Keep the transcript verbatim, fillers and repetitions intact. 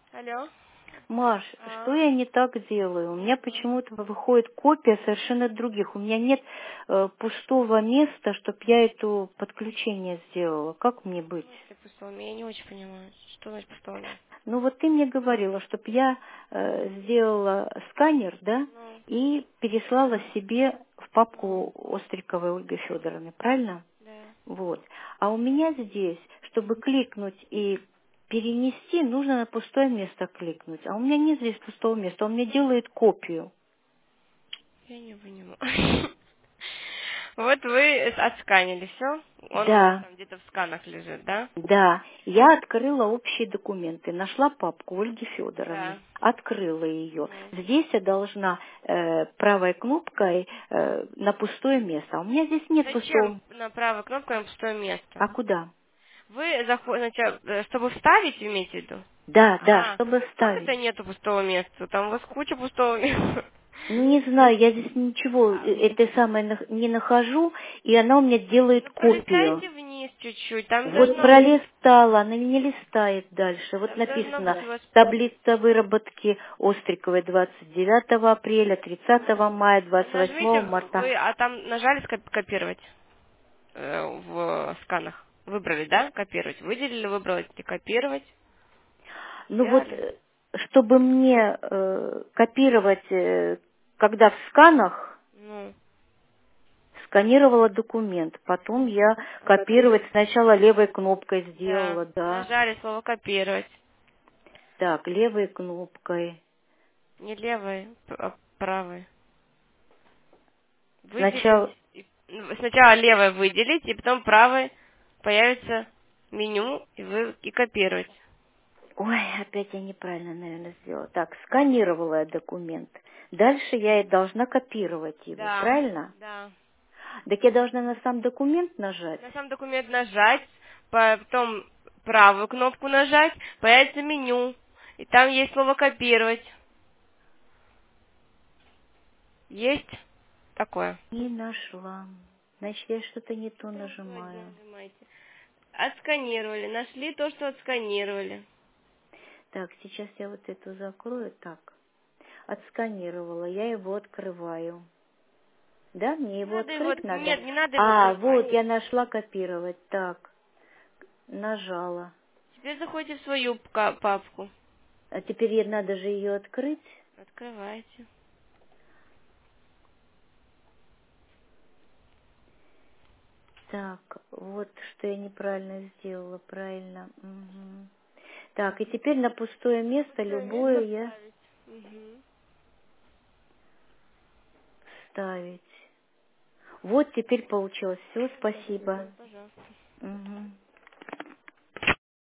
Алло. Маш, А, что я не так делаю? У меня почему-то выходит копия совершенно других. У меня нет э, пустого места, чтобы я это подключение сделала. Как мне в быть? смысле пустого? Я не очень понимаю. Что значит пустого места? Ну вот ты мне говорила, чтобы я э, сделала сканер, да, Ну, и переслала себе в папку ну, Остриковой Ольги Федоровны, правильно? да. Вот. А у меня здесь, чтобы кликнуть и перенести, нужно на пустое место кликнуть. А у меня нет здесь пустого места, он мне делает копию. Я не понимаю. Вот вы отсканили все. Он у вас Да, там где-то в сканах лежит, да? да. Я открыла общие документы, нашла папку Ольги Федоровны, Да. открыла ее. Ну. Здесь я должна э, правой кнопкой э, на пустое место. А у меня здесь нет Зачем пустого. на правую кнопку на пустое место? А куда? Вы заходите, чтобы вставить, имеете в виду? Да, да, А, чтобы как вставить. это нету пустого места? Там у вас куча пустого места. Ну, не знаю, я здесь ничего А, э, этой самой нах- не нахожу, и она у меня делает Ну, копию. пролистайте вниз чуть-чуть. Там Вот должно быть... пролистала, она не листает дальше. Вот Там должно написано быть у вас... таблица выработки Остриковой двадцать девятого апреля, тридцатого мая, двадцать восьмого Нажмите, марта. вы, а там нажали скоп- копировать э, в сканах? Выбрали, да, копировать? Выделили, выбрали копировать, Ну вот, взяли. э, чтобы мне э, копировать, э, когда в сканах, Ну, сканировала документ, потом я копировать копировать. сначала левой кнопкой Да, сделала, да. нажали слово копировать. Так, левой кнопкой. Не левой, п- а правой. Выделить. Сначала... и- ну, Сначала левой выделить, и потом правой появится меню, и вы и копировать. Ой, опять я неправильно, наверное, сделала. Так, сканировала я документ. Дальше я и должна копировать его, Да, правильно? да. Так я должна на сам документ нажать? На сам документ нажать, потом правую кнопку нажать, появится меню, и там есть слово копировать. Есть такое. Не нашла. Значит, я что-то не то Что, что не нажимаю. нажимаете? Отсканировали, нашли то, что отсканировали. Так, сейчас я вот эту закрою. Так, отсканировала, я его открываю. Да, мне Не его надо его, открыть от- надо? нет, не надо его А, открывать. вот, я нашла копировать. Так, нажала. Теперь заходите в свою пка- папку. А теперь ей надо же ее открыть. Открывайте. Так, вот что я неправильно сделала, правильно. Мгм. Так, и теперь на пустое место Пустое любое место я ставить. Угу. ставить. Вот теперь получилось. Все, Спасибо, спасибо. пожалуйста. Мгм.